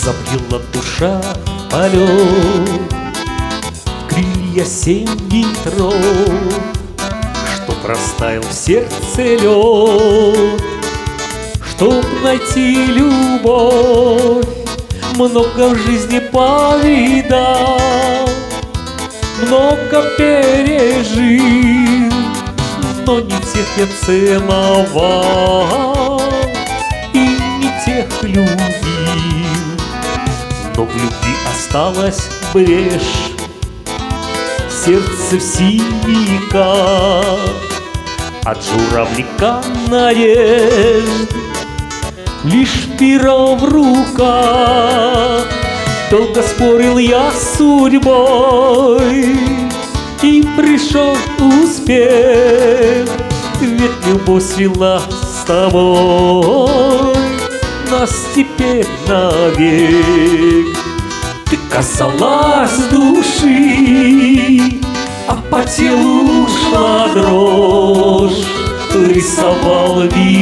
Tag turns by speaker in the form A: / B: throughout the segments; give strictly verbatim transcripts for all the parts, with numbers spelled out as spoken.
A: Забрела душа в полет, крылья семь ветров, чтоб растаял в сердце лед, чтоб найти любовь. Много в жизни повидал, много пережил, но не всех я целовал и не тех любил. Но в любви осталась брешь, сердце в синяках, от журавлика надежд лишь перо в руках. Долго спорил я с судьбой, и пришел успех, ведь любовь свела с тобой нас теперь навек. Ты касалась души, а по телу шла дрожь. Рисовал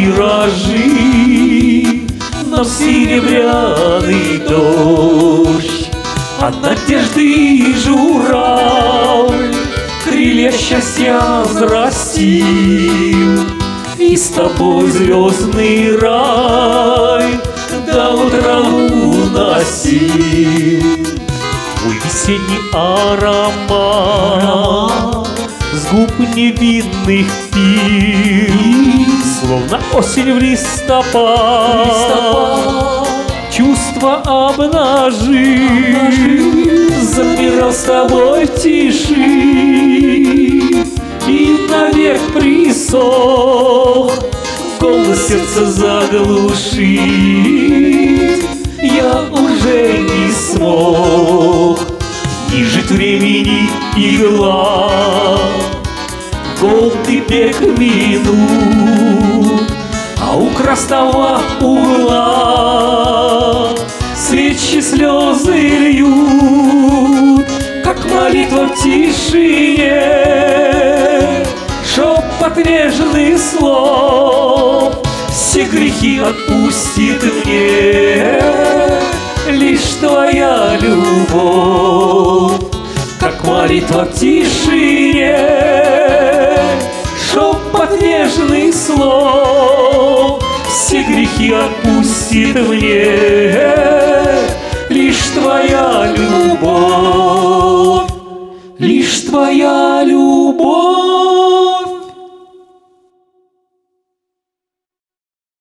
A: виражи нам серебряный дождь. От надежды журавль крылья счастья взрастил, и с тобой звездный рай до утра уносил. Твой весенний аромат с губ невинных пил, словно осень в листопад, чувства обнажил. Замирал с тобой в тиши и навек присох. Голос сердца заглушить я уже не смог. Не жить времени игла, голый бег минут, а у красного угла свечи слезы льют, как молитва в тишине, шепот нежных слов. Все грехи отпустит мне лишь твоя любовь, как молитва в тишине, шепот нежных слов. Все грехи отпустит мне лишь твоя любовь, лишь твоя